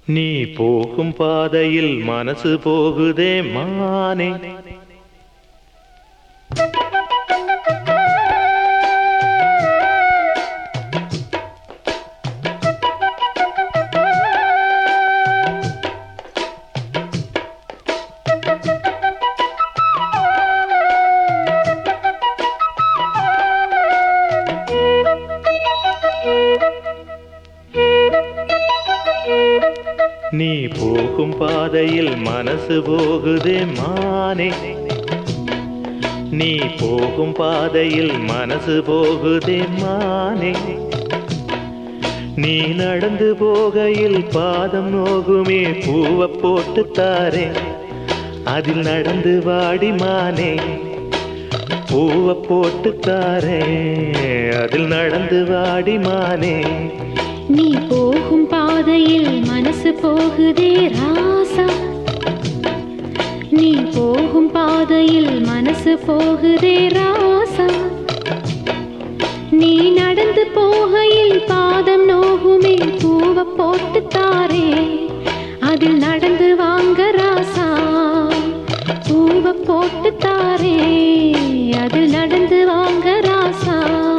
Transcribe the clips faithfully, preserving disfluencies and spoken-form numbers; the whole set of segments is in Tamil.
நீ போகும் பாதையில் மனசு போகுதே மானே. நீ போகும் பாதையில் மனசு போகுதே மானே. நீ போகும் பாதையில் மனசு போகுதே மானே. நீ நடந்து போகையில் பாதம் நோகுமே பூவை போட்டு தாரே. அதில் நடந்து வாடி மானே. பூவை போட்டு தாரே. அதில் நடந்து வாடி மானே. நீ போகும் பாதையில் மனசு போகுதே ராசா. நீ போகும் பாதையில் மனசு போகுதே ராசா. நீ நடந்து போகையில் பாதம் நோகுமே பூவை போட்டு தாரே. அதில் நடந்து வாங்க ராசா. பூவை போட்டு தாரே. அதில் நடந்து வாங்க ராசா.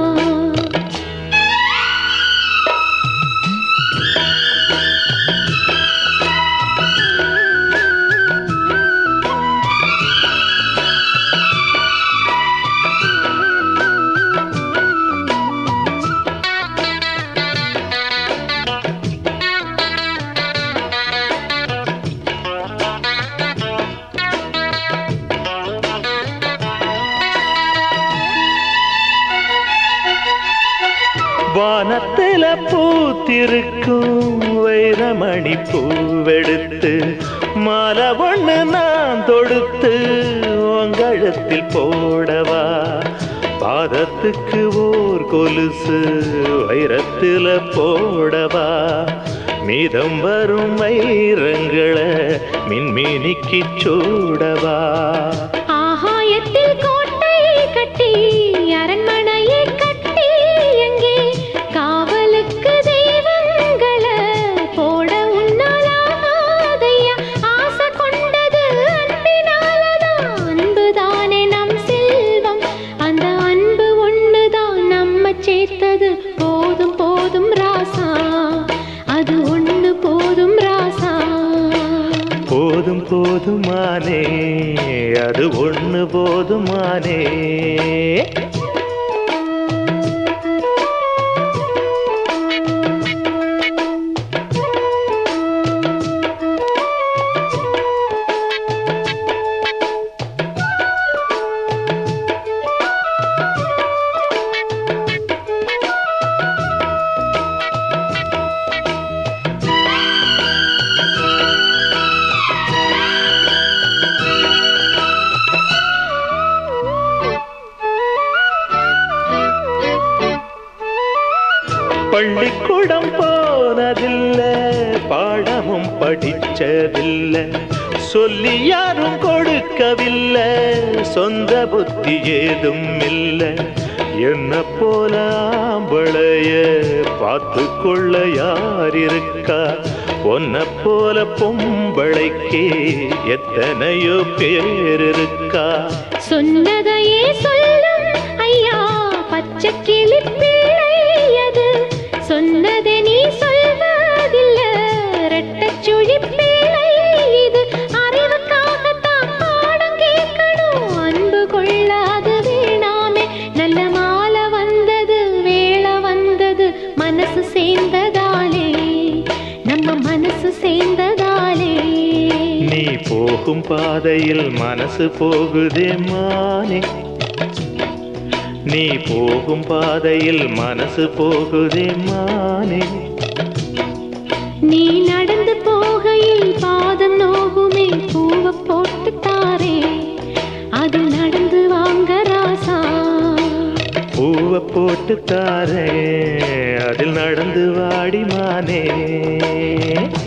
வானத்தில பூத்திருக்கும் வைரமணி பூவெடுத்து மாலை ஒண்ணு நான் தொடுத்து உங்கழுத்தில் போடவா. பாதத்துக்கு ஓர் கொலுசு வைரத்தில போடவா. மீதம் வரும் வைரங்களை மின்மினிக்கு சூடவா. ஆகாயத்தில் கோட்டை கட்டி அரண்மனையை கட்டி எங்கே காவலுக்கு தெய்வங்களை போட உன்னாலாதையா. ஆசை கொண்டது அன்பினாலதான். அன்புதானே நம் செல்வம். அந்த அன்பு ஒண்ணுதான் நம்ம சேர்த்தது. போதும் போதும் ராசா. அது ஒண்ணு போதும் ராசா. போதும் போதுமானே. அது ஒண்ணு போதுமானே. பள்ளிக்கூடம் போனதில்லை பாடமும் படிச்சதில்லை. சொல்லி யாரும் கொடுக்கவில்லை. சொந்த புத்தி ஏதும் இல்லை. என்ன போல ஆம்பளைய பார்த்து கொள்ள யார் இருக்கா. பொன்ன போல பொம்பளைக்கு எத்தனையோ பேர் இருக்கா. சொன்னதையே சொல்லும் ஐயா பச்சை கிளி பிள்ளை அது. சொன்னதை நீ சொல்வதில்ல ரெட்டச்சுழி பிள்ளை இது. அறிவுக்காகத்தான் பாடம் கேட்கணும். அன்பு கொள்ளாது வேணாமே. நல்ல மாலை வந்தது வேளை வந்தது. மனசு சேர்ந்ததாலே நம்ம மனசு சேர்ந்ததாலே. நீ போகும் பாதையில் மனசு போகுதே மானே. நீ போகும் பாதையில் மனசு போகுதே மானே. நீ நடந்து போகையில் பாதம் நோகுமே பூவை போட்டு தாரே. அது நடந்து வாங்க ராசா. பூவை போட்டு தாரே. அதில் நடந்து வாடி மானே.